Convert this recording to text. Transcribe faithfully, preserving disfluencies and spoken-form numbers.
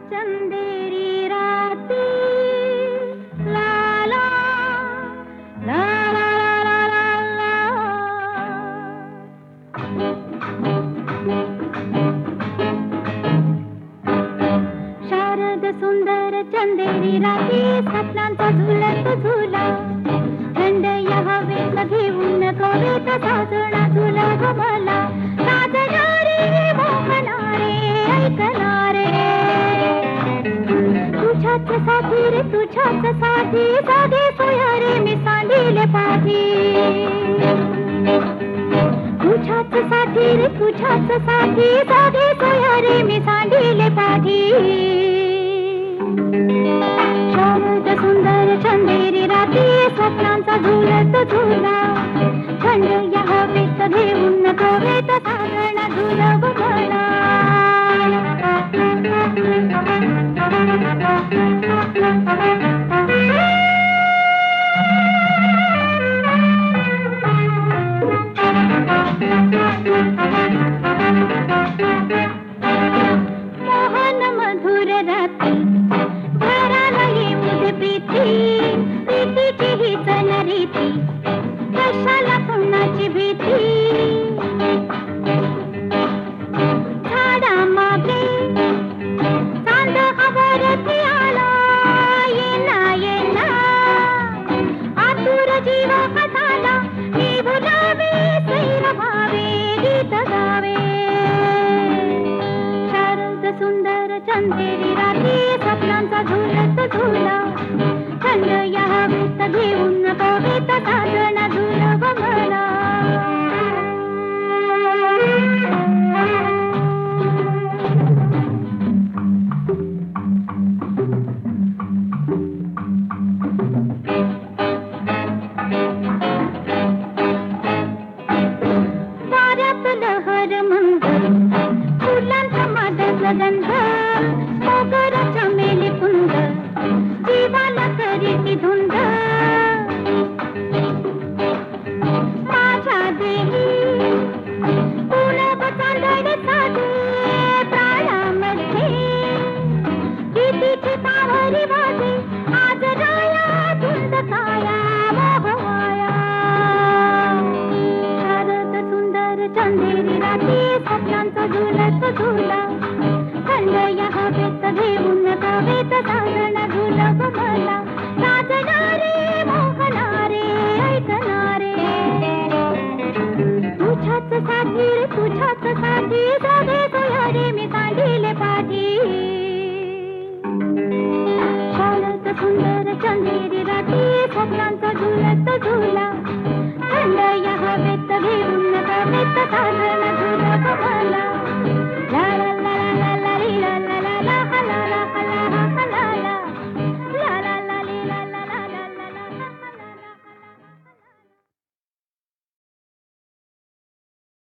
चंदेरी राती ला ला ला ला ला ला ला शारद सुंदर चंदेरी राती स्वप्नांचा झुलत झुला थंड या हवेत घेऊन कवेत साजणा झुला गमला साजणारे मोहणारे ऐकणारे तुझ्याच साथी रे तुझ्याच साथी जागे सोयारे मी सांडिले पाठी तुझ्याच साथी रे तुझ्याच साथी जागे सोयारे मी सांडिले पाठी शारद सुंदर चंदेरी राती स्वप्नांचा झुलत झुला थंड या हवेत घेऊन कवेत साजणा झुला गमला मोहन मधुर राती घराला येऊन प्रीती प्रीतीची ही रीती कशाला पुन्हाची भीती झाडा मागे चांद आवारती आला येना येना आतुर जीव कथाला मी भुलावे सैर भावे गीत गावे शारद सुंदर चंदेरी राती स्वप्नांचा झुलत झुला थंड या हवेत घेऊन कवेत साजणा झुला गमला वाऱ्यात लहर मंगल फुलांचा मदत गंध